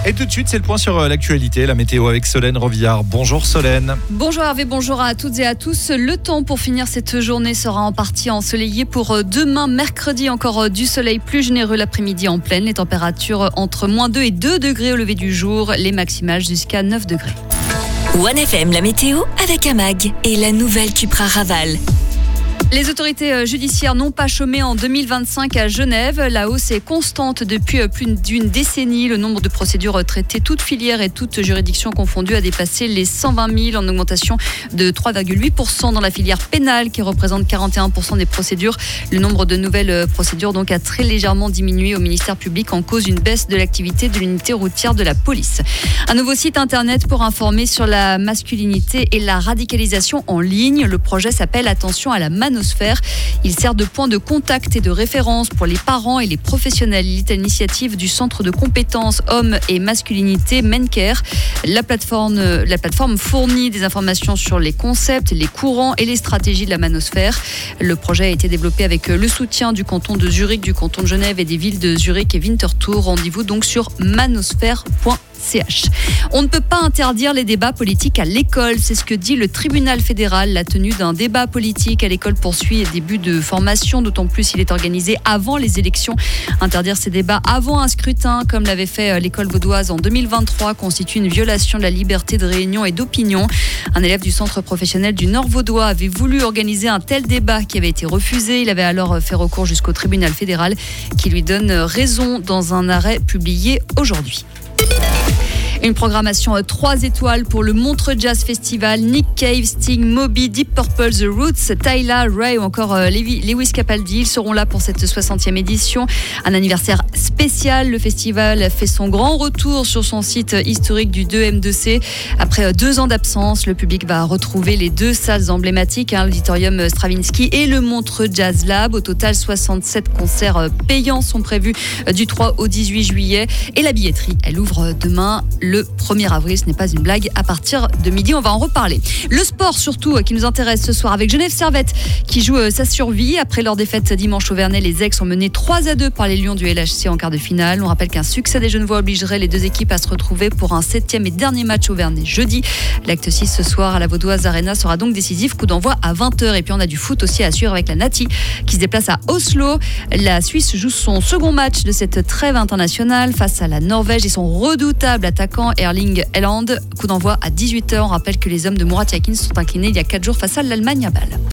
Et tout de suite, c'est le point sur l'actualité, la météo avec Solène Rovillard. Bonjour Solène. Bonjour Hervé, bonjour à toutes et à tous. Le temps pour finir cette journée sera en partie ensoleillé pour demain, mercredi. Encore du soleil plus généreux l'après-midi en pleine. Les températures entre -2 et 2 degrés au lever du jour. Les maximales jusqu'à 9 degrés. 1FM, la météo avec Amag et la nouvelle Cupra Raval. Les autorités judiciaires n'ont pas chômé en 2025 à Genève. La hausse est constante depuis plus d'une décennie. Le nombre de procédures traitées, toutes filières et toutes juridictions confondues, a dépassé les 120 000 en augmentation de 3,8% dans la filière pénale qui représente 41% des procédures. Le nombre de nouvelles procédures donc a très légèrement diminué au ministère public en cause d'une baisse de l'activité de l'unité routière de la police. Un nouveau site internet pour informer sur la masculinité et la radicalisation en ligne. Le projet s'appelle Attention à la manosphère. Il sert de point de contact et de référence pour les parents et les professionnels. Il est à l'initiative du Centre de compétences hommes et masculinité Mencare. La plateforme fournit des informations sur les concepts, les courants et les stratégies de la manosphère. Le projet a été développé avec le soutien du canton de Zurich, du canton de Genève et des villes de Zurich et Winterthur. Rendez-vous donc sur manosphère.ch. On ne peut pas interdire les débats politiques à l'école, c'est ce que dit le tribunal fédéral. La tenue d'un débat politique à l'école poursuit les débuts de formation, d'autant plus s'il est organisé avant les élections. Interdire ces débats avant un scrutin, comme l'avait fait l'école vaudoise en 2023, constitue une violation de la liberté de réunion et d'opinion. Un élève du centre professionnel du Nord vaudois avait voulu organiser un tel débat qui avait été refusé. Il avait alors fait recours jusqu'au tribunal fédéral qui lui donne raison dans un arrêt publié aujourd'hui. Une programmation 3 étoiles pour le Montreux Jazz Festival. Nick Cave, Sting, Moby, Deep Purple, The Roots, Tyla, Ray ou encore Lewis Capaldi. Ils seront là pour cette 60e édition. Un anniversaire spécial. Le festival fait son grand retour sur son site historique du 2M2C. Après 2 ans d'absence, le public va retrouver les 2 salles emblématiques, l'auditorium Stravinsky et le Montreux Jazz Lab. Au total, 67 concerts payants sont prévus du 3 au 18 juillet. Et la billetterie, elle ouvre demain le 1er avril, ce n'est pas une blague, à partir de midi, on va en reparler. Le sport surtout qui nous intéresse ce soir avec Genève Servette qui joue sa survie. Après leur défaite dimanche au Vernet, les Aigles sont menés 3-2 par les Lions du LHC en quart de finale. On rappelle qu'un succès des Genevois obligerait les 2 équipes à se retrouver pour un 7e et dernier match au Vernet jeudi. L'acte 6 ce soir à la Vaudoise Arena sera donc décisif, coup d'envoi à 20h. Et puis on a du foot aussi à suivre avec la Nati qui se déplace à Oslo. La Suisse joue son second match de cette trêve internationale face à la Norvège et son redoutable attaquant Erling Haaland. Coup d'envoi à 18h. On rappelle que les hommes de Murat Yakin se sont inclinés il y a 4 jours face à l'Allemagne à Bâle.